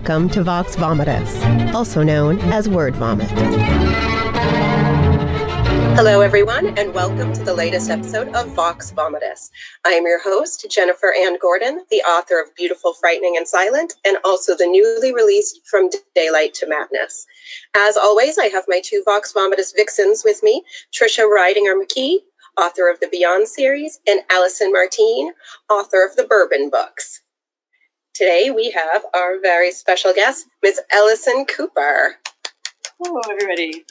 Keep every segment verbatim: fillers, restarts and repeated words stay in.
Welcome to Vox Vomitus, also known as Word Vomit. Hello, everyone, and welcome to the latest episode of Vox Vomitus. I am your host, Jennifer Ann Gordon, the author of Beautiful, Frightening, and Silent, and also the newly released From Daylight to Madness. As always, I have my two Vox Vomitus vixens with me, Trisha Ridinger McKee, author of the Beyond series, and Allison Martine, author of the Bourbon books. Today, we have our very special guest, Miz Ellison Cooper. Hello, everybody.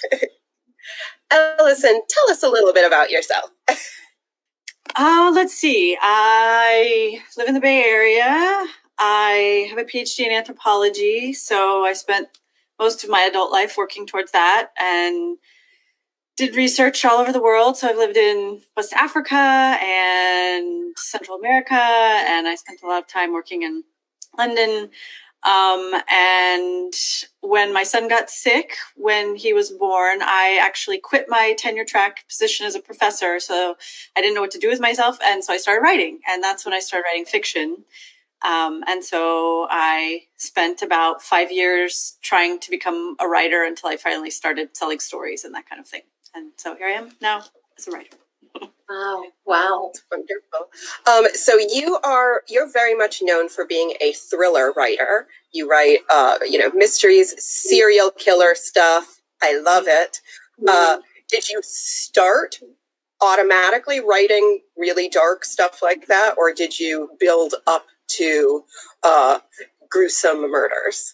Ellison, tell us a little bit about yourself. Uh, let's see. I live in the Bay Area. I have a P H D in anthropology, so I spent most of my adult life working towards that and did research all over the world. So I've lived in West Africa and Central America, and I spent a lot of time working in London. Um, and when my son got sick, when he was born, I actually quit my tenure track position as a professor. So I didn't know what to do with myself. And so I started writing, and that's when I started writing fiction. Um, and so I spent about five years trying to become a writer until I finally started selling stories and that kind of thing. And so here I am now as a writer. Oh, wow. That's wonderful. Um, so you are, you're very much known for being a thriller writer. You write, uh, you know, mysteries, serial killer stuff. I love it. Uh, did you start automatically writing really dark stuff like that, or did you build up to uh, gruesome murders?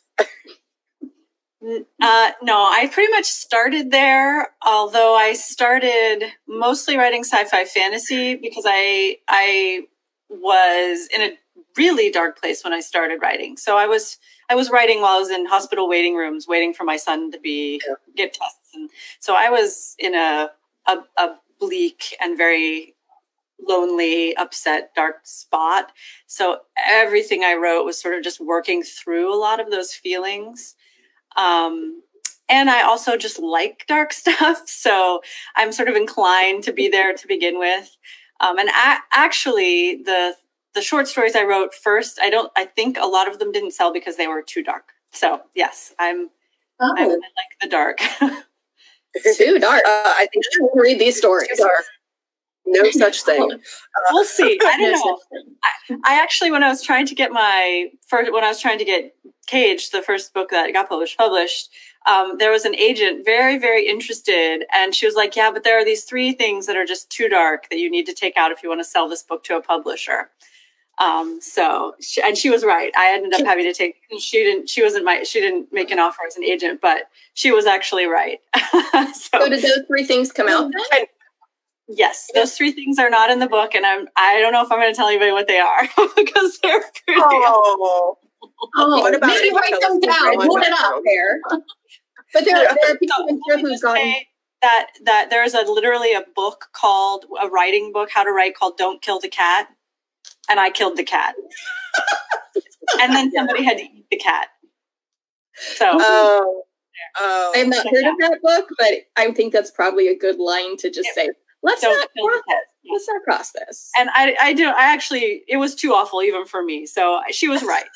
Uh, no, I pretty much started there, although I started mostly writing sci-fi fantasy because I I was in a really dark place when I started writing. So I was I was writing while I was in hospital waiting rooms, waiting for my son to be yeah. get tests, and so I was in a a, a bleak and very lonely, upset, dark spot. So everything I wrote was sort of just working through a lot of those feelings. Um, and I also just like dark stuff. So I'm sort of inclined to be there to begin with. Um, and I, actually the, the short stories I wrote first, I don't, I think a lot of them didn't sell because they were too dark. So yes, I'm, oh. I'm I like the dark. Too dark. Uh, I think I will read these stories. Too dark. No such thing. Uh, we'll see. I don't no know. I, I actually, when I was trying to get my first, when I was trying to get Cage, the first book that got published, published, um, there was an agent very, very interested, and she was like, "Yeah, but there are these three things that are just too dark that you need to take out if you want to sell this book to a publisher." Um, so, she, and she was right. I ended up having to take. She didn't. She wasn't my. She didn't make an offer as an agent, but she was actually right. so, so did those three things come out then? And, yes, those three things are not in the book, and I'm. I don't know if I'm going to tell anybody what they are because they're pretty. Oh. Oh, what about maybe write them down, hold it up there. But there, there are people in here who've gone. That that there's a literally a book called a writing book, how to write, called "Don't Kill the Cat," and I killed the cat, and then somebody had to eat the cat. So, oh, oh. I have not heard of that book, but I think that's probably a good line to just say. Let's Don't not kill the cross cat. this. Let's not cross this. And I, I do. I actually, it was too awful even for me. So she was right.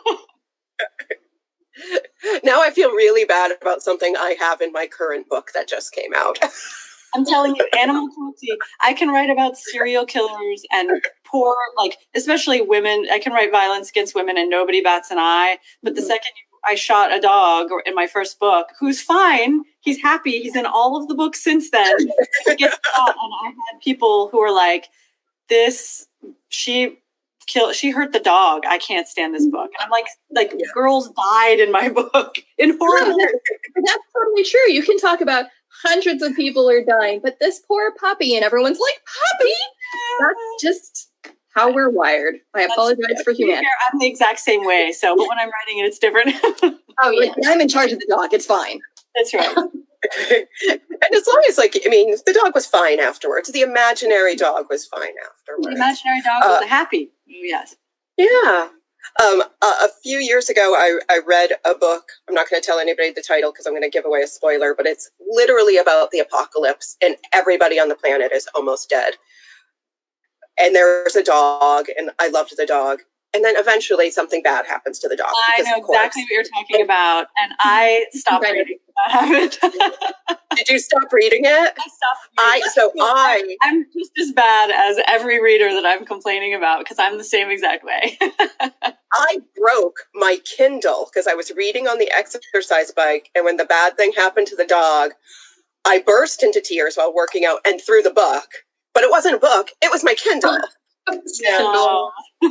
Now I feel really bad about something I have in my current book that just came out. I'm telling you, animal cruelty. I can write about serial killers and poor, like, especially women. I can write violence against women and nobody bats an eye. But the mm-hmm. second I shot a dog in my first book, who's fine, he's happy. He's in all of the books since then. He gets shot, and I had people who were like, "This, she killed, she hurt the dog. I can't stand this book." And I'm like, like yeah. girls died in my book in horrible. Yeah, that's, that's totally true. You can talk about hundreds of people are dying, but this poor puppy, and everyone's like, "Puppy." That's just how we're wired. I apologize That's, for humanity. I'm the exact same way. So, but when I'm writing it, it's different. Oh yeah, I'm in charge of the dog. It's fine. That's right. And as long as, like, I mean, the dog was fine afterwards. The imaginary dog was fine afterwards. The imaginary dog was uh, happy. Yes. Yeah. Um, a, a few years ago, I, I read a book. I'm not going to tell anybody the title because I'm going to give away a spoiler, but it's literally about the apocalypse and everybody on the planet is almost dead. And there's a dog, and I loved the dog. and then eventually something bad happens to the dog. I know exactly what you're talking about, and I stopped reading that. Did you stop reading it? I stopped reading I so I I'm just as bad as every reader that I'm complaining about because I'm the same exact way. I broke my Kindle because I was reading on the exercise bike, and when the bad thing happened to the dog, I burst into tears while working out and threw the book. But it wasn't a book; it was my Kindle. No.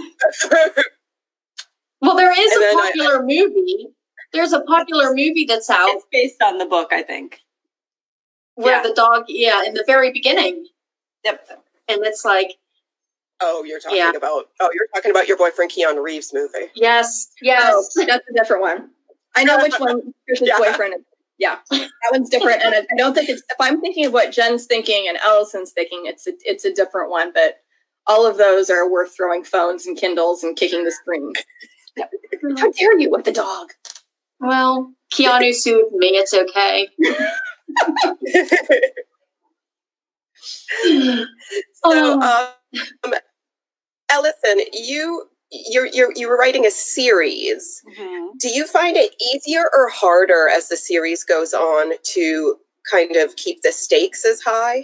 Well, there is And a then I- popular movie. There's a popular movie that's out It's based on the book, I think. where Yeah. the dog, yeah, in the very beginning, Yep. and it's like, Oh, you're talking Yeah. about oh, you're talking about your boyfriend Keanu Reeves movie. yes, yes, Oh, that's a different one. I know which one Chris's Yeah. boyfriend is. Yeah, that one's different. And I I don't think it's, if I'm thinking of what Jen's thinking and Allison's thinking, it's a, it's a different one. But all of those are worth throwing phones and Kindles and kicking the screen. How dare you with the dog? well, Keanu sued me. It's okay. So, Oh. um, Ellison, you you're you're you were writing a series. Mhm. Do you find it easier or harder as the series goes on to kind of keep the stakes as high?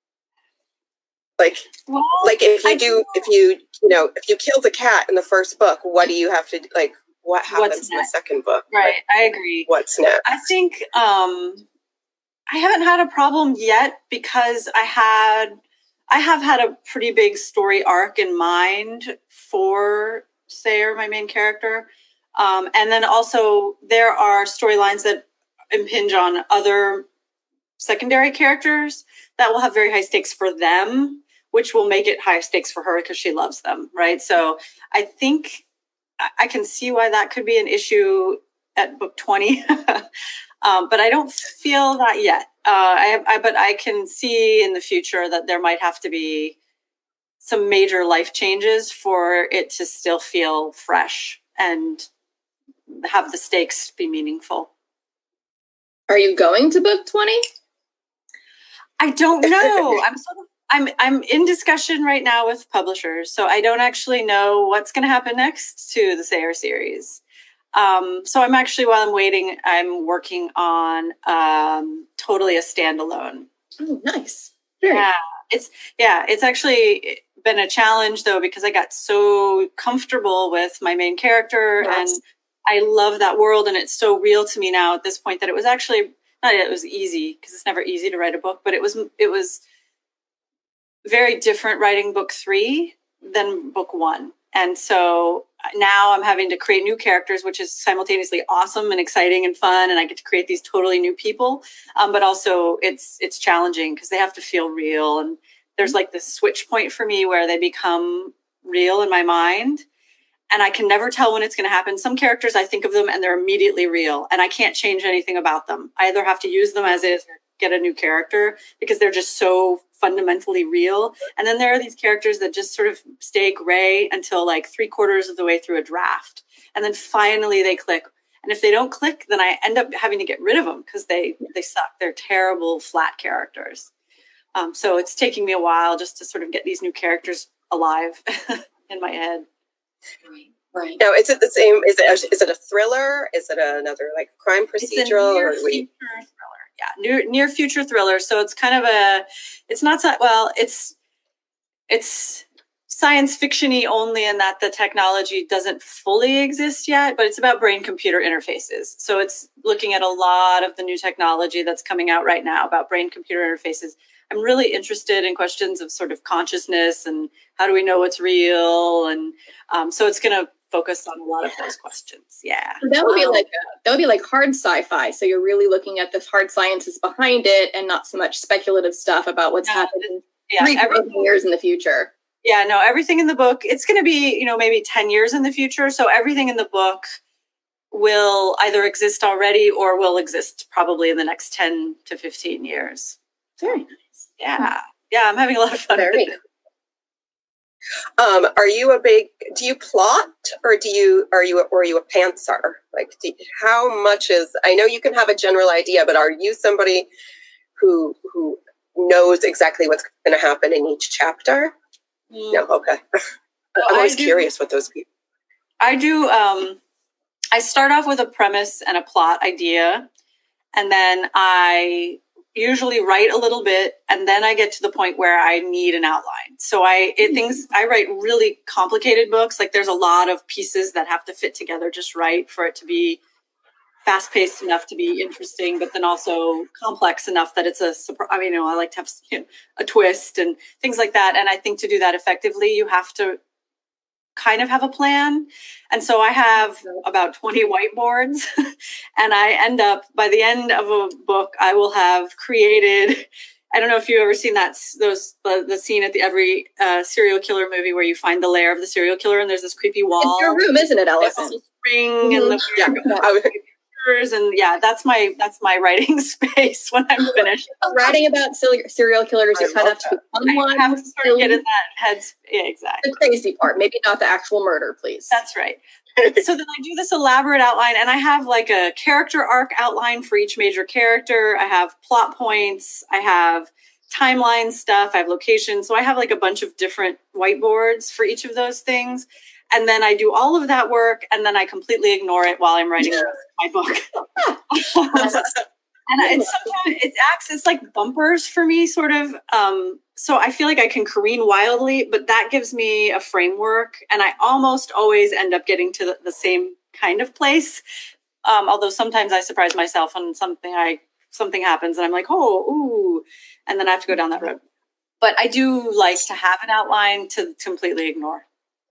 Like, Well, like if you I do, if you you know, if you kill the cat in the first book, what do you have to like? What happens What's in the next? second book? right, Like, I agree. what's next? I think um, I haven't had a problem yet because I had I have had a pretty big story arc in mind for Sayer, my main character, um, and then also there are storylines that impinge on other secondary characters that will have very high stakes for them, which will make it high stakes for her because she loves them, right? So I think I I can see why that could be an issue at book twenty. Um, but I don't feel that yet. Uh, I, I, but I can see in the future that there might have to be some major life changes for it to still feel fresh and have the stakes be meaningful. Are you going to book twenty? I don't know. I'm sort of, I'm I'm in discussion right now with publishers, so I don't actually know what's going to happen next to the Sayer series. Um, so I'm actually, while I'm waiting, I'm working on um, totally a standalone. Oh, nice. Very Yeah, it's yeah, it's actually been a challenge though because I got so comfortable with my main character Yes. and I love that world and it's so real to me now at this point that it was actually not that it was easy because it's never easy to write a book, but it was it was very different writing book three than book one. And so now I'm having to create new characters, which is simultaneously awesome and exciting and fun. And I get to create these totally new people. Um, but also it's, it's challenging because they have to feel real. And there's like this switch point for me where they become real in my mind. And I can never tell when it's going to happen. Some characters, I think of them and they're immediately real and I can't change anything about them. I either have to use them as is or get a new character because they're just so fundamentally real. And then there are these characters that just sort of stay gray until like three quarters of the way through a draft. And then finally they click. And if they don't click, then I end up having to get rid of them because they, they suck. They're terrible, flat characters. Um, so it's taking me a while just to sort of get these new characters alive in my head. Right, right. Now, is it the same? Is it a, is it a thriller? Is it another like crime It's a procedural? near Or do we, future thriller. Yeah, near near future thriller. So it's kind of a. It's not so- well. It's it's science fiction-y only in that the technology doesn't fully exist yet, but it's about brain-computer interfaces. So it's looking at a lot of the new technology that's coming out right now about brain-computer interfaces. I'm really interested in questions of sort of consciousness and how do we know what's real, and um, so it's going to focus on a lot of those questions. Yeah. So that would be Wow. like a, that would be like hard sci-fi. So you're really looking at the hard sciences behind it, and not so much speculative stuff about what's Yeah, happening Yeah. three every- thousand years in the future. Yeah, no, everything in the book, it's going to be, you know, maybe ten years in the future. So everything in the book will either exist already or will exist probably in the next ten to fifteen years. Very nice. Yeah. Yeah, I'm having a lot of fun. Very with nice. it. um, are you a big? Do you plot, or do you are you or are you a pantser? Like, do, how much is? I know you can have a general idea, but are you somebody who who knows exactly what's going to happen in each chapter? Mm. No, okay. Well, I'm I always do- curious what those people. I do, um, I start off with a premise and a plot idea, and then I usually write a little bit, and then I get to the point where I need an outline. So I, it things, I write really complicated books. Like there's a lot of pieces that have to fit together just right for it to be fast-paced enough to be interesting, but then also complex enough that it's a surprise. I mean, you know, I like to have, you know, a twist and things like that. And I think to do that effectively, you have to kind of have a plan. And so I have about twenty whiteboards, and I end up, by the end of a book, I will have created, I don't know if you've ever seen that, those, the, the scene at the every uh, serial killer movie where you find the lair of the serial killer and there's this creepy wall. It's your room, isn't it, Allison? The spring mm-hmm. and the yeah. and yeah, that's my that's my writing space when I'm finished. Writing about serial killers, you kind of have to become one. I have to sort of get in that heads. Yeah, exactly. The crazy part, maybe not the actual murder, please. That's right. So then I do this elaborate outline, and I have like a character arc outline for each major character. I have plot points. I have timeline stuff. I have locations. So I have like a bunch of different whiteboards for each of those things. And then I do all of that work, and then I completely ignore it while I'm writing my book. And it's sometimes it acts as like bumpers for me, sort of. Um, so I feel like I can careen wildly, but that gives me a framework, and I almost always end up getting to the, the same kind of place. Um, although sometimes I surprise myself on something I something happens, and I'm like, oh, ooh, and then I have to go down that road. But I do like to have an outline to completely ignore.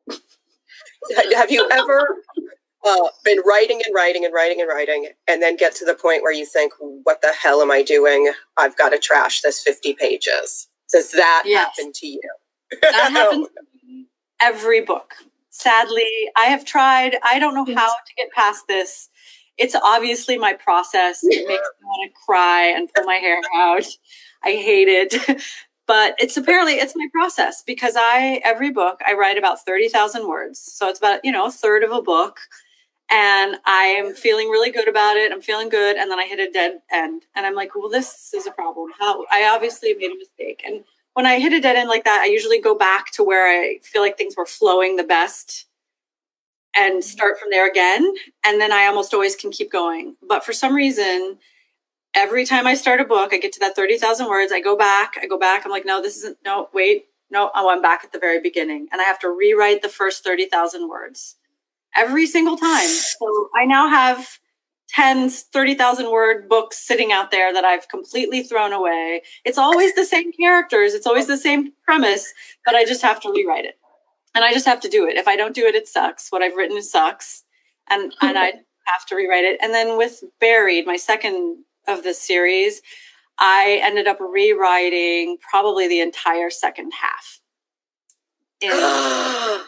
Have you ever uh, been writing and writing and writing and writing and then get to the point where you think, what the hell am I doing? I've got to trash this fifty pages. Does that yes. happen to you? That happens to me every book. Sadly, I have tried. I don't know how to get past this. It's obviously my process. It makes me want to cry and pull my hair out. I hate it. But it's apparently, it's my process, because I, every book, I write about thirty thousand words. So it's about, you know, a third of a book. And I am feeling really good about it. I'm feeling good. And then I hit a dead end. And I'm like, well, this is a problem. How I obviously made a mistake. And when I hit a dead end like that, I usually go back to where I feel like things were flowing the best and start from there again. And then I almost always can keep going. But for some reason, every time I start a book, I get to that thirty thousand words. I go back, I go back. I'm like, no, this isn't, no, wait, no, oh, I'm back at the very beginning. And I have to rewrite the first thirty thousand words every single time. So I now have ten, thirty thousand word books sitting out there that I've completely thrown away. It's always the same characters. It's always the same premise, but I just have to rewrite it. And I just have to do it. If I don't do it, it sucks. What I've written sucks. And, and I have to rewrite it. And then with Buried, my second of this series, I ended up rewriting probably the entire second half. And, yeah,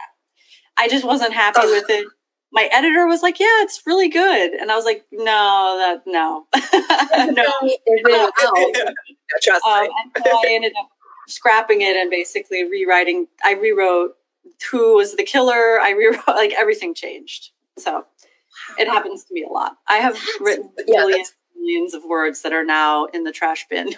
I just wasn't happy with it. My editor was like, "Yeah, it's really good," and I was like, "No, that no, no." Trust um, me. And so I ended up scrapping it and basically rewriting. I rewrote who was the killer. I rewrote, like, everything changed. So it happens to me a lot. I have written yeah, millions, millions of words that are now in the trash bin.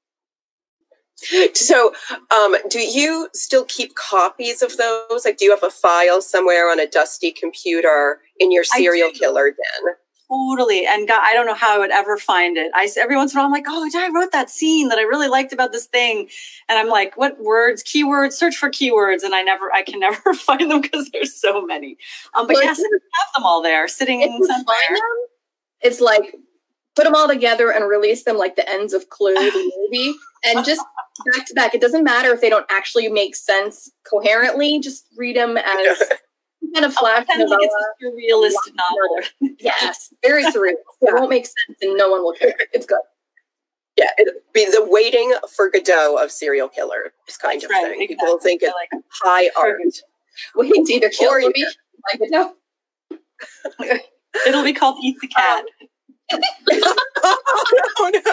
So, um, do you still keep copies of those? Like, do you have a file somewhere on a dusty computer in your serial killer den? Totally. And God, I don't know how I would ever find it. I every once in a while I'm like, oh, I wrote that scene that I really liked about this thing. And I'm like, what words, keywords, search for keywords. And I never, I can never find them because there's so many. Um, but well, yes, I have them all there sitting in somewhere. It's like, put them all together and release them like the ends of Clue, the movie. And just back to back. It doesn't matter if they don't actually make sense coherently. Just read them as kind of flash oh, novella. It's a surrealist novel. Yes, very surreal. It won't make sense and no one will care. It's good. Yeah, it'd be the waiting for Godot of serial killer kind That's of right, thing. exactly. People think it's like high art. Waiting to either kill me like Godot. It'll be called Eat the Cat. Um, oh, no, no.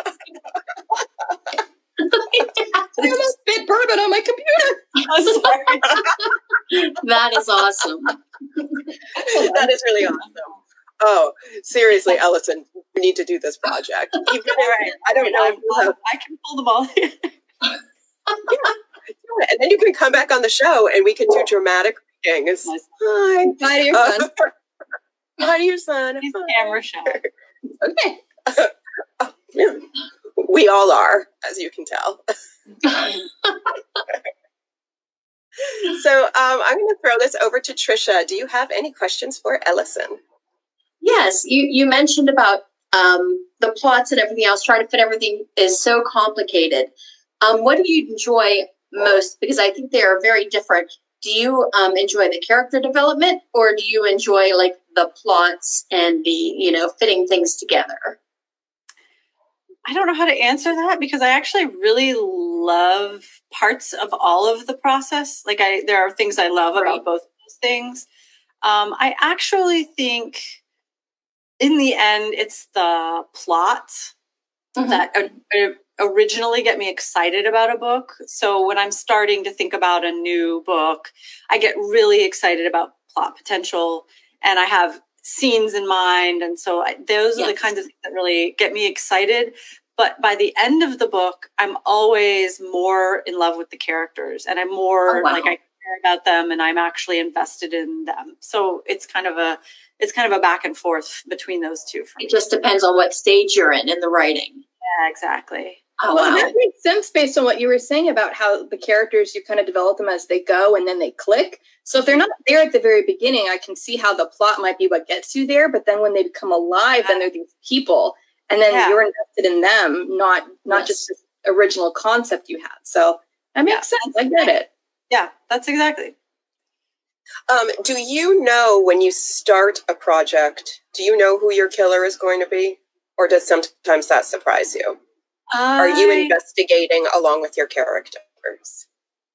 I almost spit bourbon on my computer. Oh, sorry. That is awesome. That is really awesome. Oh, seriously, Ellison, we need to do this project. Even if, right. I don't know. If have, I can pull them all in. Yeah, and then you can come back on the show and we can do dramatic asking is, Nice. hi. Hi to your son. Uh, hi to your son. He's Hi. camera shy. Okay. Uh, yeah. We all are, as you can tell. So um, I'm going to throw this over to Trisha. Do you have any questions for Ellison? Yes, you, you mentioned about um, the plots and everything else, trying to fit everything is so complicated. Um, what do you enjoy most? Because I think they are very different. Do you um, enjoy the character development, or do you enjoy like the plots and the, you know, fitting things together? I don't know how to answer that because I actually really love parts of all of the process. Like I, there are things I love Right. about both of those things. Um, I actually think in the end, it's the plot Mhm. that uh, originally get me excited about a book. So when I'm starting to think about a new book, I get really excited about plot potential and I have scenes in mind. And so I, those are the Yes. kinds of things that really get me excited. But by the end of the book, I'm always more in love with the characters and I'm more Oh, wow. like I care about them and I'm actually invested in them. So it's kind of a, it's kind of a back and forth between those two for me. It just depends on what stage you're in in the writing. Yeah, exactly. Oh, Well, wow. that makes sense based on what you were saying about how the characters, you kind of develop them as they go and then they click. So if they're not there at the very beginning, I can see how the plot might be what gets you there. But then when they become alive, then they're these people. And then Yeah. you're invested in them, not not Yes. just the original concept you had. So that makes sense. I get it. Yeah, that's exactly. Um, do you know when you start a project, do you know who your killer is going to be? Or does sometimes that surprise you? Are you I, investigating along with your characters?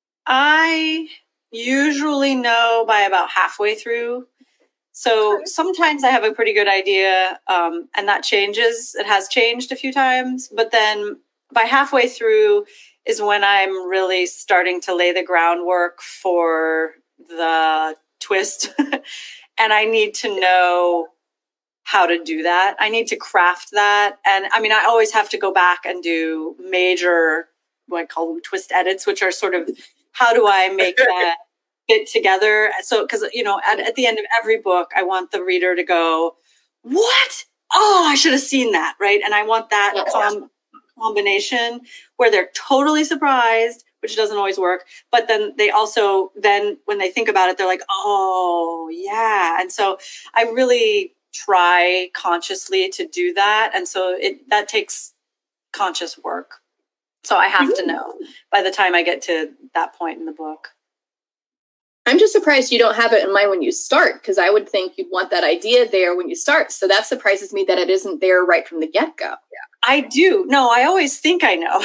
I usually know by about halfway through. So Okay. sometimes I have a pretty good idea, um, and that changes. It has changed a few times, but then by halfway through is when I'm really starting to lay the groundwork for the twist. And I need to know how to do that. I need to craft that. And I mean, I always have to go back and do major, what I call them twist edits, which are sort of, how do I make that fit together? So, because, you know, at, at the end of every book, I want the reader to go, what? Oh, I should have seen that, right? And I want that Yeah. com- combination where they're totally surprised, which doesn't always work. But then they also, then when they think about it, they're like, oh, yeah. And so I really try consciously to do that. And so it that takes conscious work. So I have to know by the time I get to that point in the book. I'm just surprised you don't have it in mind when you start, because I would think you'd want that idea there when you start. So that surprises me that it isn't there right from the get-go. I do. No, I always think I know.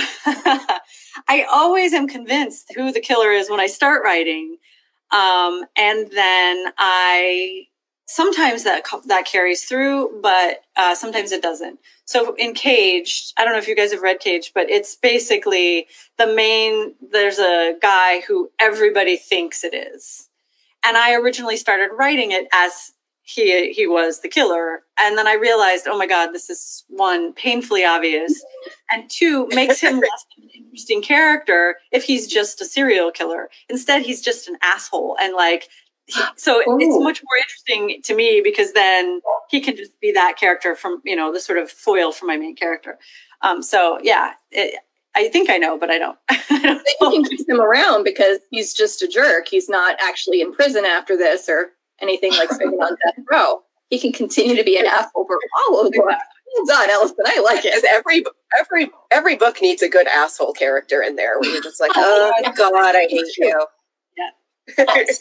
I always am convinced who the killer is when I start writing. Um, and then I, sometimes that that carries through, but uh, sometimes it doesn't. So in Caged, I don't know if you guys have read Caged, but it's basically the main, there's a guy who everybody thinks it is. And I originally started writing it as he he was the killer. And then I realized, oh my God, this is one, painfully obvious. And two, makes him less of an interesting character if he's just a serial killer. Instead, he's just an asshole. And like, he, so Ooh. it's much more interesting to me because then he can just be that character from, you know, the sort of foil for my main character. Um, so yeah, it, I think I know, but I don't. I don't You know. can keep him around because he's just a jerk. He's not actually in prison after this or anything like spending on death row. He can continue to be an asshole for all of the book. Well done, Ellison. I like Because it. every every every book needs a good asshole character in there where you're just like, oh God, I hate you. Yes.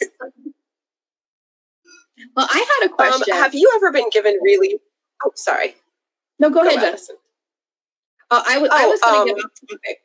Well, I had a um, question. have you ever been given really? Oh, sorry. no, go, Go, ahead, Jen. Allison. Uh, I, w- I Oh, was going um, to get off topic.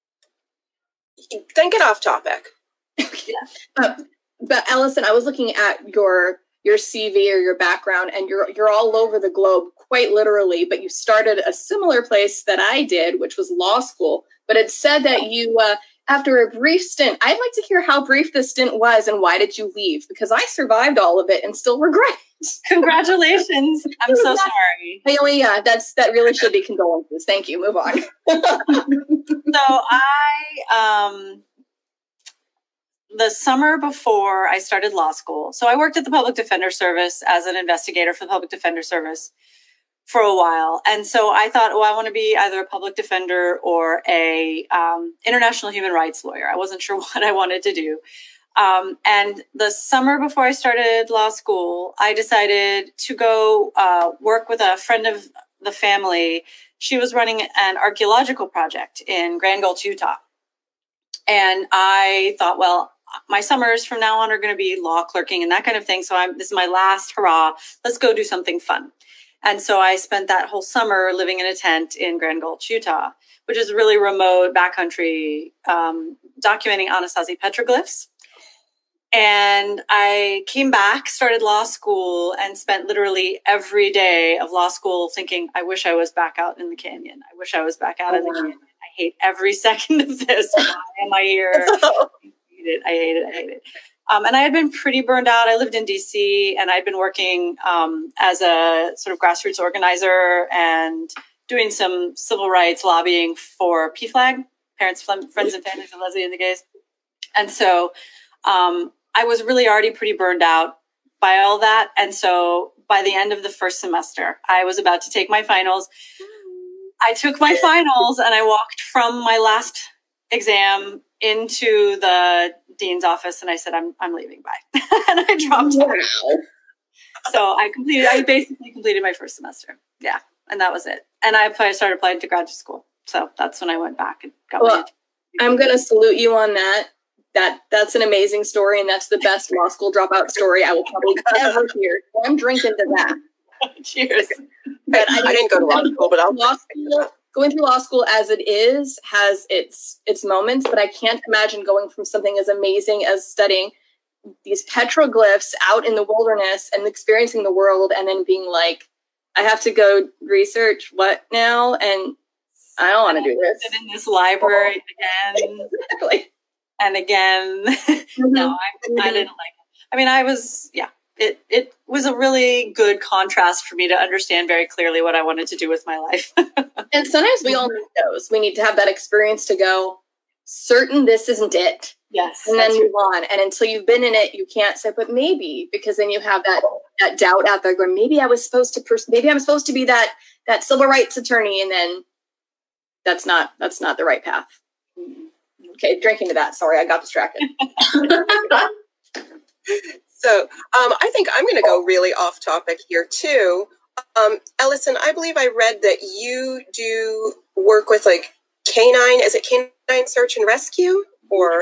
Then get off topic. Uh, but Ellison, I was looking at your your C V or your background, and you're you're all over the globe, quite literally. But you started a similar place that I did, which was law school. But it said that you, uh, after a brief stint, I'd like to hear how brief the stint was and why did you leave? Because I survived all of it and still regret. Congratulations. I'm so sorry. Hey, oh, yeah, that's that really should be condolences. Thank you. Move on. So I, um, the summer before I started law school. So I worked at the Public Defender Service as an investigator for the Public Defender Service for a while. And so I thought, oh, I want to be either a public defender or a um, international human rights lawyer. I wasn't sure what I wanted to do. Um, and the summer before I started law school, I decided to go uh, work with a friend of the family. She was running an archaeological project in Grand Gulch, Utah. And I thought, well, my summers from now on are going to be law clerking and that kind of thing. So I'm, this is my last hurrah. Let's go do something fun. And so I spent that whole summer living in a tent in Grand Gulch, Utah, which is really remote backcountry, um, documenting Anasazi petroglyphs. And I came back, started law school, and spent literally every day of law school thinking, I wish I was back out in the canyon. I wish I was back out oh, in the wow. canyon. I hate every second of this. Why am I here? I hate it. I hate it. I hate it. Um, and I had been pretty burned out. I lived in D C and I'd been working um, as a sort of grassroots organizer and doing some civil rights lobbying for P FLAG, Parents, Friends and Families of Lesbians and Gays. And so um, I was really already pretty burned out by all that. And so by the end of the first semester, I was about to take my finals. I took my finals and I walked from my last exam into the dean's office and I said, I'm I'm leaving, bye. And I dropped out. So I completed, I basically completed my first semester. Yeah. And that was it. And I applied, started applying to graduate school. So that's when I went back and got well, my I'm going to salute you on that. That That's an amazing story. And that's the best law school dropout story I will probably ever hear. I'm drinking to that. Cheers. But I, I didn't go to law school, but I'll law school, going through law school as it is has its its moments, but I can't imagine going from something as amazing as studying these petroglyphs out in the wilderness and experiencing the world and then being like, I have to go research what now? And I don't want to do this. In this library again. Exactly. And again. Mm-hmm. No, I, I didn't like it. I mean, I was, yeah. It it was a really good contrast for me to understand very clearly what I wanted to do with my life. And sometimes we all need those. We need to have that experience to go, certain this isn't it. Yes. And then move on. And until you've been in it, you can't say, but maybe, because then you have that that doubt out there going, maybe I was supposed to, pers- maybe I'm supposed to be that that civil rights attorney. And then that's not, that's not the right path. Mm-hmm. Okay, drinking to that. Sorry, I got distracted. So um, I think I'm going to go really off topic here too. Um, Ellison, I believe I read that you do work with like canine, is it canine search and rescue? Or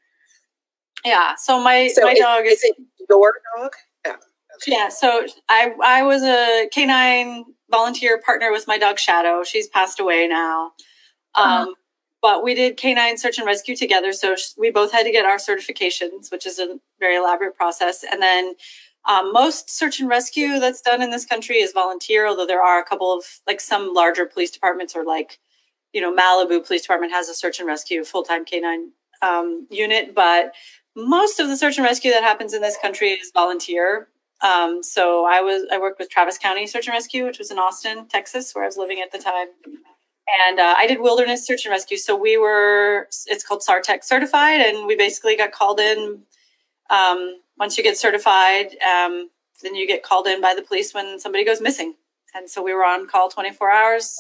yeah, so my so my is, dog is, is it your dog? Yeah. Okay. Yeah, so I I was a canine volunteer partner with my dog Shadow. She's passed away now. Um, uh-huh. But we did canine search and rescue together. So we both had to get our certifications, which is a very elaborate process. And then um, most search and rescue that's done in this country is volunteer, although there are a couple of, like some larger police departments or like, you know, Malibu Police Department has a search and rescue full-time canine um, unit. But most of the search and rescue that happens in this country is volunteer. Um, so I was I worked with Travis County Search and Rescue, which was in Austin, Texas, where I was living at the time. And uh, I did wilderness search and rescue. So we were, it's called SARTEC certified. And we basically got called in. Um, once you get certified, um, then you get called in by the police when somebody goes missing. And so we were on call twenty-four hours.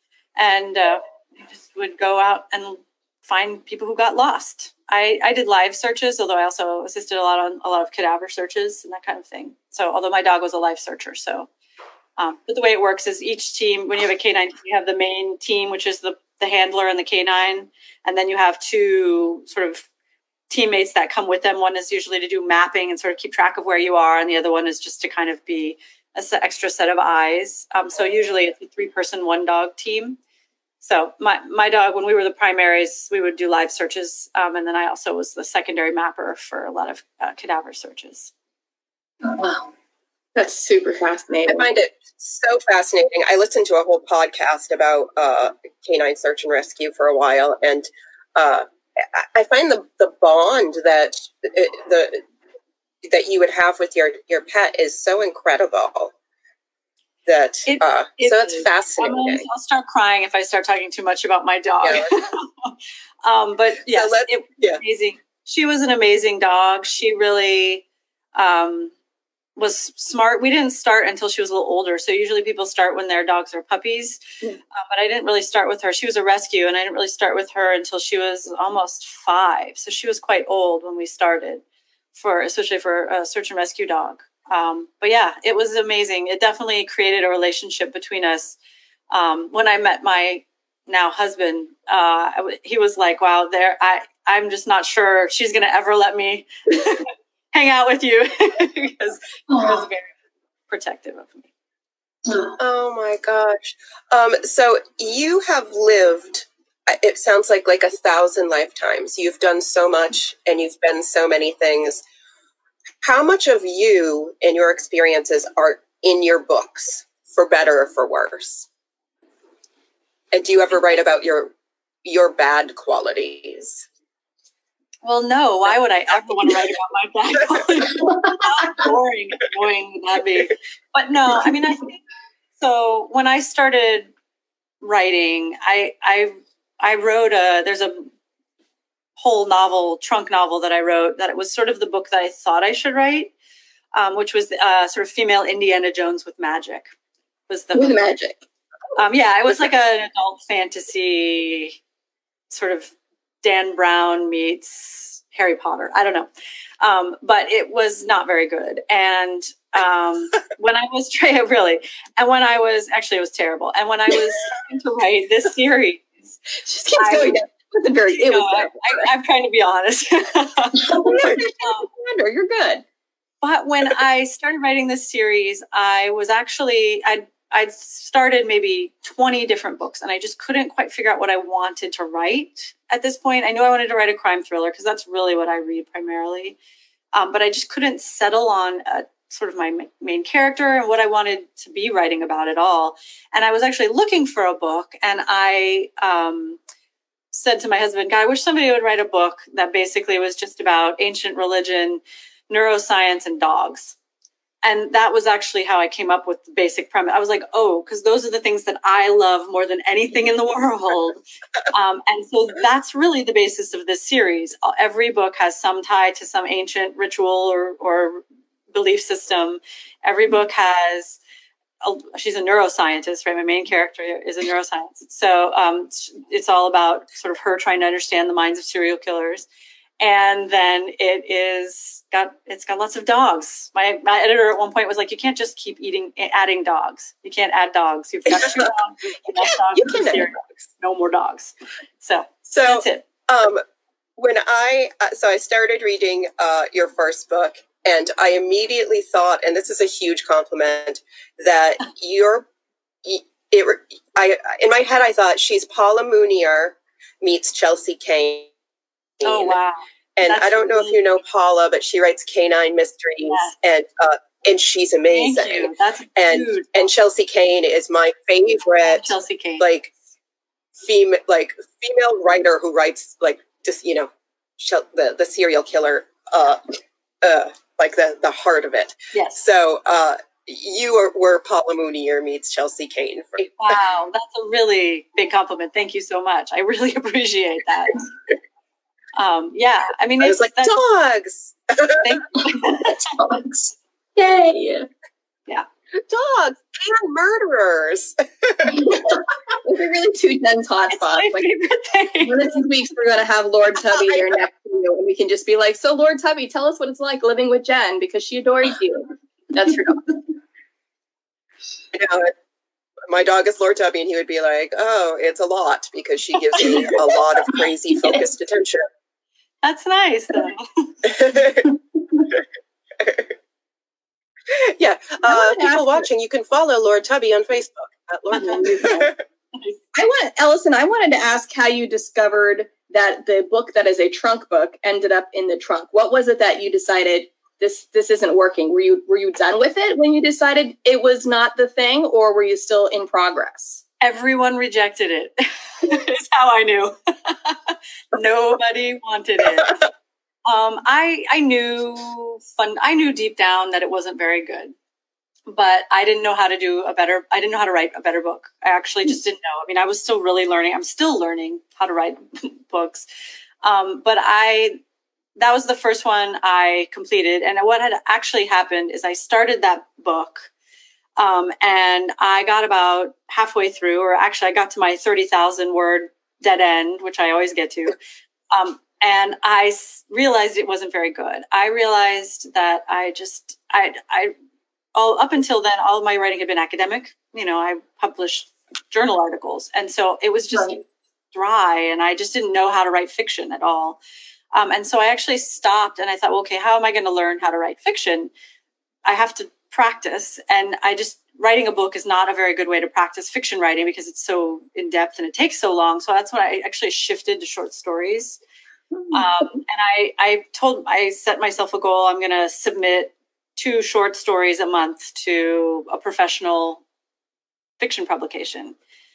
And uh, we just would go out and find people who got lost. I, I did live searches, although I also assisted a lot on a lot of cadaver searches and that kind of thing. So although my dog was a live searcher, so. Um, but the way it works is each team, when you have a canine, you have the main team, which is the, the handler and the canine. And then you have two sort of teammates that come with them. One is usually to do mapping and sort of keep track of where you are. And the other one is just to kind of be an extra set of eyes. Um, so usually it's a three person, one dog team. So my, my dog, when we were the primaries, we would do live searches. Um, and then I also was the secondary mapper for a lot of uh, cadaver searches. Oh, wow. That's super fascinating. I find it so fascinating. I listened to a whole podcast about uh, canine search and rescue for a while, and uh, I find the, the bond that it, the that you would have with your, your pet is so incredible. That it, uh, it, so that's fascinating. Gonna, I'll start crying if I start talking too much about my dog. Yeah. um, but yes, so it was yeah. amazing. she was an amazing dog. She really um, was smart. We didn't start until she was a little older. So usually people start when their dogs are puppies. Mm. Uh, but I didn't really start with her. She was a rescue, and I didn't really start with her until she was almost five. So she was quite old when we started, for especially for a search and rescue dog. Um, but yeah, it was amazing. It definitely created a relationship between us. Um, when I met my now husband, uh, he was like, wow, there, I, I'm just not sure she's going to ever let me hang out with you because he was very protective of me. Oh my gosh. Um, so you have lived, it sounds like like a thousand lifetimes. You've done so much and you've been so many things. How much of you and your experiences are in your books, for better or for worse? And do you ever write about your your bad qualities? Well, no. Why would I ever want to write about my bad qualities? How boring and annoying would that be? But no, I mean, I think so. When I started writing, I I I wrote a. There's a whole novel, trunk novel that I wrote that it was sort of the book that I thought I should write, um, which was uh, sort of female Indiana Jones with magic. Was the with magic? Um, yeah, it was like an adult fantasy, sort of Dan Brown meets Harry Potter. I don't know, um, but it was not very good. And um, when I was trying, really, and when I was actually, it was terrible. And when I was starting to write this series, just keeps going down. It wasn't very. It know, was. I, I, I'm trying to be honest. um, You're good. But when I started writing this series, I was actually I'd I'd started maybe twenty different books, and I just couldn't quite figure out what I wanted to write at this point. I knew I wanted to write a crime thriller because that's really what I read primarily, um, but I just couldn't settle on a, sort of my main character and what I wanted to be writing about at all. And I was actually looking for a book, and I. Um, said to my husband, God, I wish somebody would write a book that basically was just about ancient religion, neuroscience, and dogs. And that was actually how I came up with the basic premise. I was like, oh, because those are the things that I love more than anything in the world. Um, and so that's really the basis of this series. Every book has some tie to some ancient ritual or, or belief system. Every book has she's a neuroscientist, right? My main character is a neuroscientist. So um, it's all about sort of her trying to understand the minds of serial killers. And then it is got, it's got lots of dogs. My, my editor at one point was like, you can't just keep eating, adding dogs. You can't add dogs. You've got two dogs, enough dogs, you can add dogs. No more dogs. So, so that's it. Um, when I, uh, so I started reading uh, your first book, and I immediately thought, and this is a huge compliment, that you're, it, I, in my head, I thought she's Paula Mounier meets Chelsea Cain. Oh, wow. And That's I don't know really if you know Paula, but she writes Canine Mysteries, yeah. and uh, and she's amazing. Thank you. That's and huge. And Chelsea Cain is my favorite. Chelsea Cain, like female, like female writer who writes like just you know, the the serial killer. Uh, uh. Like the, the heart of it. Yes. So uh, you are, were Paula Mounier meets Chelsea Cain. For wow, that's a really big compliment. Thank you so much. I really appreciate that. um, yeah, I mean, I it's was like dogs. Thank you. Dogs. Yay. Yeah. Dogs and murderers. Those are really two Jen's hotspots. My like, favorite thing. One of these weeks we're going to have Lord Tubby here next to you, and we can just be like, so Lord Tubby, tell us what it's like living with Jen because she adores you. That's her dog. You know, my dog is Lord Tubby, and he would be like, oh, it's a lot because she gives me a lot of crazy focused attention. That's nice, though. Yeah, uh, people watching, you can follow Lord Tubby on Facebook at Lord Tubby. I want, Allison, I wanted to ask how you discovered that the book that is a trunk book ended up in the trunk. What was it that you decided this this isn't working? Were you were you done with it when you decided it was not the thing, or were you still in progress? Everyone rejected it. Is how I knew. Nobody wanted it. Um, I I knew fun. I knew deep down that it wasn't very good, but I didn't know how to do a better. I didn't know how to write a better book. I actually just didn't know. I mean, I was still really learning. I'm still learning how to write books, um, but I that was the first one I completed. And what had actually happened is I started that book, um, and I got about halfway through, or actually I got to my thirty thousand word dead end, which I always get to. Um, and I s- realized it wasn't very good. I realized that I just, I, I, all up until then, all of my writing had been academic. You know, I published journal articles. And so it was just Right. dry, and I just didn't know how to write fiction at all. Um, and so I actually stopped and I thought, well, okay, how am I going to learn how to write fiction? I have to practice. And I just, writing a book is not a very good way to practice fiction writing because it's so in depth and it takes so long. So that's when I actually shifted to short stories. Um, and I, I told, I set myself a goal. I'm going to submit two short stories a month to a professional fiction publication.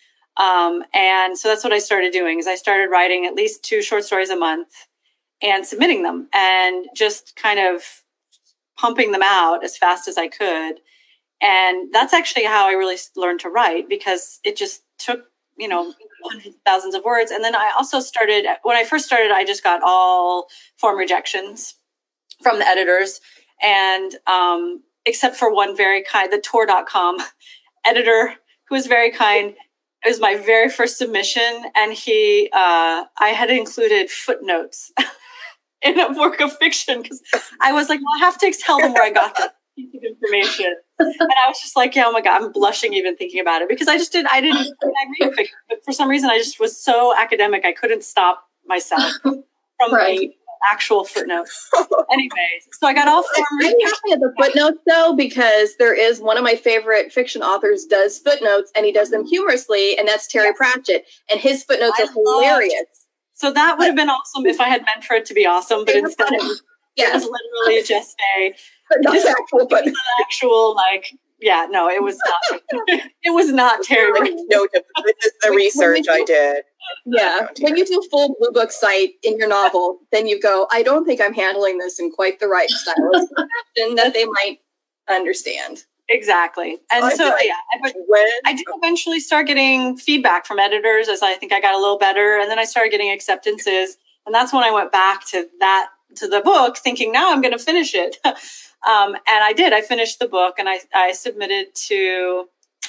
Um, and so that's what I started doing is I started writing at least two short stories a month and submitting them and just kind of pumping them out as fast as I could. And that's actually how I really learned to write, because it just took, you know, hundreds of thousands of words. And then I also started, when I first started, I just got all form rejections from the editors. And um, except for one very kind, the Tor dot com editor, who was very kind. It was my very first submission. And he, uh, I had included footnotes in a work of fiction because I was like, well, I have to tell them where I got that piece of information. And I was just like, yeah, oh my God, I'm blushing even thinking about it because I just didn't, I didn't, I read fiction, but for some reason I just was so academic. I couldn't stop myself from Right. the actual footnotes. Anyways, so I got all form I'm happy at the footnotes though, because there is one of my favorite fiction authors does footnotes and he does them humorously, and that's Terry Pratchett. And his footnotes I are hilarious. So that would have been awesome if I had meant for it to be awesome, but instead it was, it Yes, was literally just a but not this- actual it was footnotes. an actual like yeah no it was not it was not Terry. Like, no, this is the When- when research you- I did. Yeah, Around when here. you do full Blue Book site in your novel, then you go, I don't think I'm handling this in quite the right style and that they might understand. Exactly. And I so feel like yeah I, but When I did eventually start getting feedback from editors as I think I got a little better, and then I started getting acceptances, and that's when I went back to that to the book thinking now I'm going to finish it. um, and I did. I finished the book and I, I submitted to,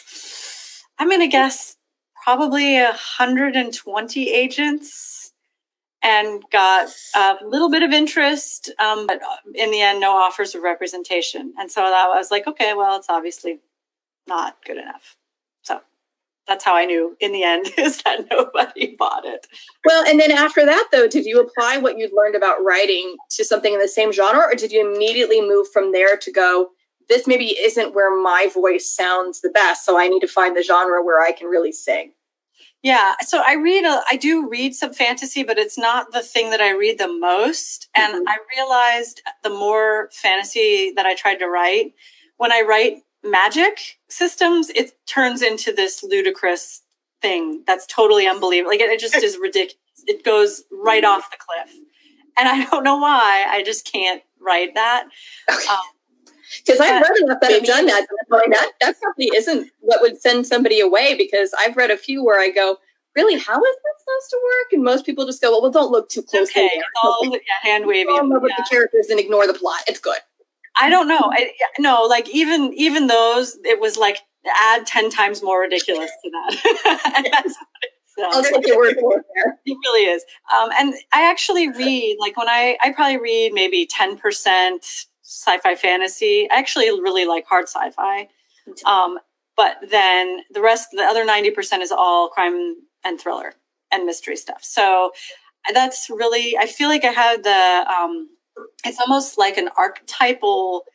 I'm going to guess probably one hundred twenty agents and got a little bit of interest, um, but in the end, no offers of representation. And so that I was like, okay, well, it's obviously not good enough. So that's how I knew in the end is that nobody bought it. Well, and then after that, though, did you apply what you'd learned about writing to something in the same genre, or did you immediately move from there to go, this maybe isn't where my voice sounds the best, so I need to find the genre where I can really sing? Yeah, so I read, a, I do read some fantasy, but it's not the thing that I read the most. And Mhm. I realized the more fantasy that I tried to write, when I write magic systems, it turns into this ludicrous thing that's totally unbelievable. Like it, it just is ridiculous. It goes right off the cliff. And I don't know why. I just can't write that. Um, Because I've But read enough that have maybe- done that. and That that probably isn't what would send somebody away, because I've read a few where I go, really, how is that supposed to work? And most people just go, well, well don't look too closely. okay, there. it's all yeah, hand wavy. Fall in love with the characters and ignore the plot. It's good. I don't know. I, yeah, no, like even even those, it was like add ten times more ridiculous to that. And that's what I'll it, take your word for it there. it really is. Um, and I actually read like when I I probably read maybe ten percent sci-fi fantasy. I actually really like hard sci-fi. Um, but then the rest, the other ninety percent is all crime and thriller and mystery stuff. So that's really, I feel like I had the, um, it's almost like an archetypal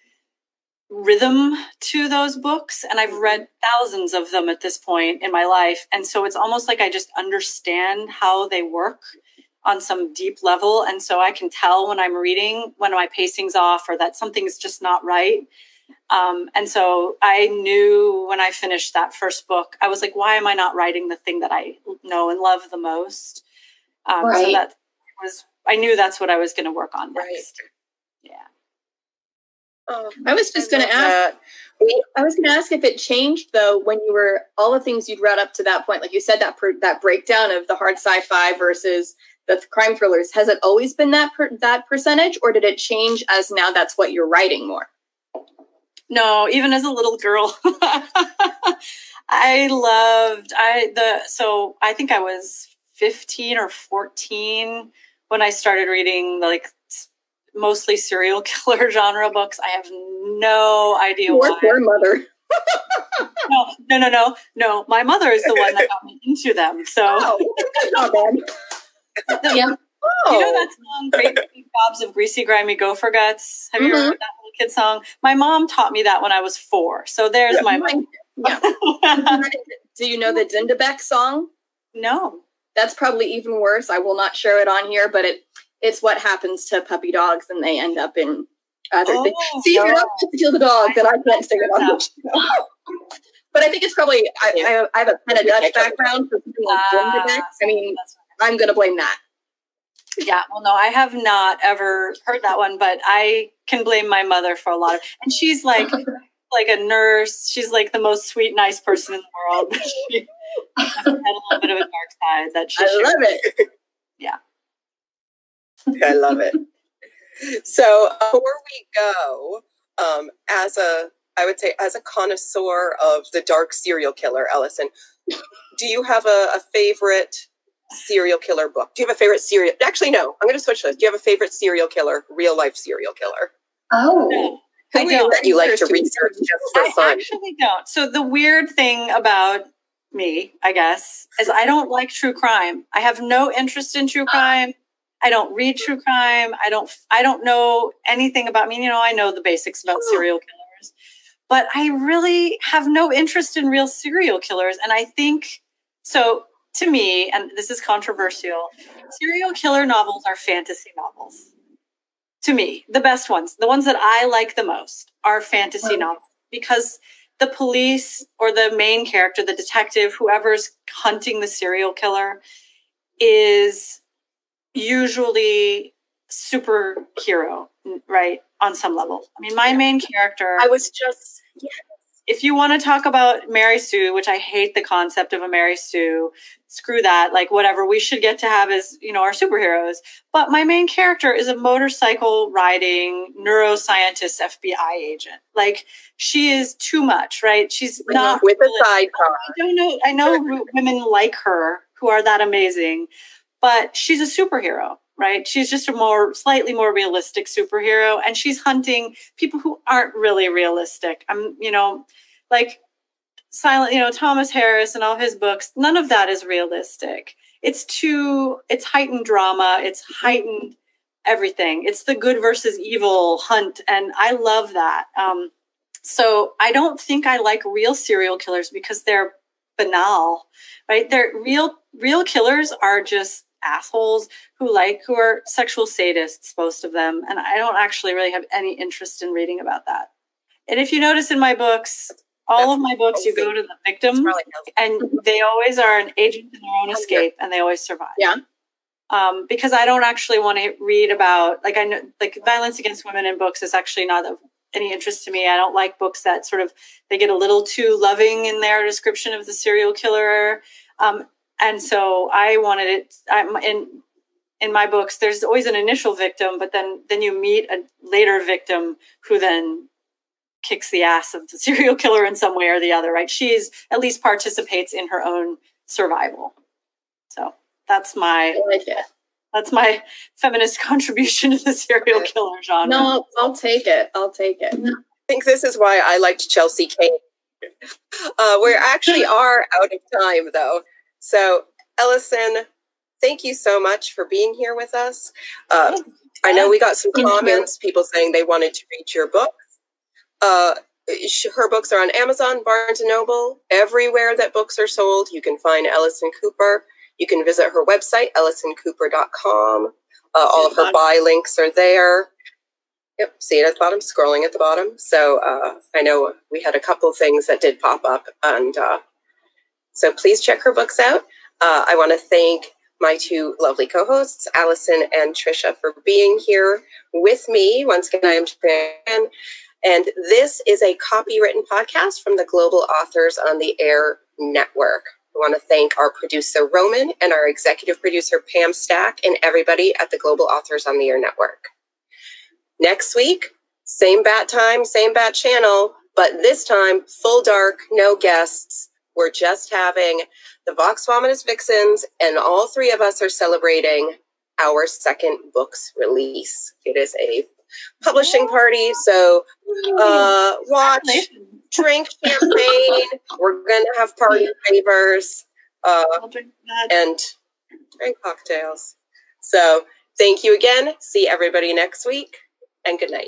rhythm to those books. And I've read thousands of them at this point in my life. And so it's almost like I just understand how they work on some deep level. And so I can tell when I'm reading, when my pacing's off or that something's just not right. Um, and so I knew when I finished that first book, I was like, why am I not writing the thing that I know and love the most? Um, Right. So that was, I knew that's what I was going to work on next. Yeah. Oh, I was just I going to love ask. that. I was going to ask if it changed though when you were all the things you'd read up to that point, like you said, that per, that breakdown of the hard sci-fi versus the crime thrillers, has it always been that per, that percentage, or did it change as now that's what you're writing more? No, even as a little girl, I loved I the so I think I was fifteen or fourteen when I started reading like mostly serial killer genre books. I have no idea Poor, why. poor mother. no, no, no, no, no. My mother is the one that got me into them. So, oh, not bad. Yeah. Oh. You know that song, Great Big Gobs of Greasy Grimy Gopher Guts? Have you Mhm. ever heard that little kid song? My mom taught me that when I was four. So there's Yeah, my mine- yeah. Do you know the Dindabeck song? No. That's probably even worse. I will not share it on here, but it it's what happens to puppy dogs, and they end up in other Oh, things. See, if you're not supposed to kill the dog, then I can't sing it on the show. But I think it's probably, I, I, have, I have a Penna Dutch background, so something like Ah, Dindabeck. I mean, that's I'm going to blame that. Yeah, well, no, I have not ever heard that one, but I can blame my mother for a lot of, and she's like, like a nurse. She's like the most sweet, nice person in the world. She had a little bit of a dark side that she I shared. love it. Yeah. I love it. So before we go, um, as a, I would say, as a connoisseur of the dark serial killer, Ellison, do you have a, a favorite serial killer book? Do you have a favorite serial? Actually, no. I'm going to switch this. Do you have a favorite serial killer, real life serial killer? Oh. No, Who I are you don't. That you like to researching? research just for I fun? actually don't. So the weird thing about me, I guess, is I don't like true crime. I have no interest in true crime. I don't read true crime. I don't I don't know anything about me. You know, I know the basics about serial killers, but I really have no interest in real serial killers. And I think so to me, and this is controversial, serial killer novels are fantasy novels. To me, the best ones, the ones that I like the most are fantasy Right. novels, because the police or the main character, the detective, whoever's hunting the serial killer, is usually superhero, right? On some level. I mean, my main character, I was just, if you want to talk about Mary Sue, which I hate the concept of a Mary Sue, screw that, like whatever, we should get to have as, you know, our superheroes. But my main character is a motorcycle riding neuroscientist F B I agent. Like, she is too much, right? She's not with a really- sidecar. I don't know. I know women like her who are that amazing, but she's a superhero, right? She's just a more, slightly more realistic superhero, and she's hunting people who aren't really realistic. I'm, you know, like Silent, you know, Thomas Harris and all his books. None of that is realistic. It's too, it's heightened drama. It's heightened everything. It's the good versus evil hunt, and I love that. Um, so I don't think I like real serial killers because they're banal, right? They're real, real killers are just assholes who like, who are sexual sadists, most of them. And I don't actually really have any interest in reading about that. And if you notice in my books, all of my books, you go to the victims, and they always are an agent in their own escape, and they always survive. Yeah. Um, because I don't actually want to read about, like, I know, like, violence against women in books is actually not of any interest to me. I don't like books that sort of, they get a little too loving in their description of the serial killer. Um, and so I wanted it, I'm in, in my books, there's always an initial victim, but then, then you meet a later victim who then kicks the ass of the serial killer in some way or the other, right? She's at least participates in her own survival. So that's my, I like it. that's my feminist contribution to the serial killer genre. No, I'll, I'll take it. I'll take it. I think this is why I liked Chelsea Kane. Uh, we actually are out of time, though. So, Ellison, thank you so much for being here with us. Uh, I know we got some Thank you. comments, people saying they wanted to read your book. Uh, her books are on Amazon, Barnes and Noble, everywhere that books are sold. You can find Ellison Cooper. You can visit her website, ellison cooper dot com. Uh, all of her buy links are there. Yep, see it at the bottom, scrolling at the bottom. So uh, I know we had a couple things that did pop up. And uh, so please check her books out. Uh, I want to thank my two lovely co-hosts, Allison and Trisha, for being here with me. Once again, I am Jan. And this is a copywritten podcast from the Global Authors on the Air Network. I want to thank our producer, Roman, and our executive producer, Pam Stack, and everybody at the Global Authors on the Air Network. Next week, same bat time, same bat channel, but this time, full dark, no guests. We're just having the Vox Vomitus Vixens, and all three of us are celebrating our second book's release. It is a publishing party, so uh, watch, drink champagne. We're going to have party favors uh, and drink cocktails. So thank you again. See everybody next week, and good night.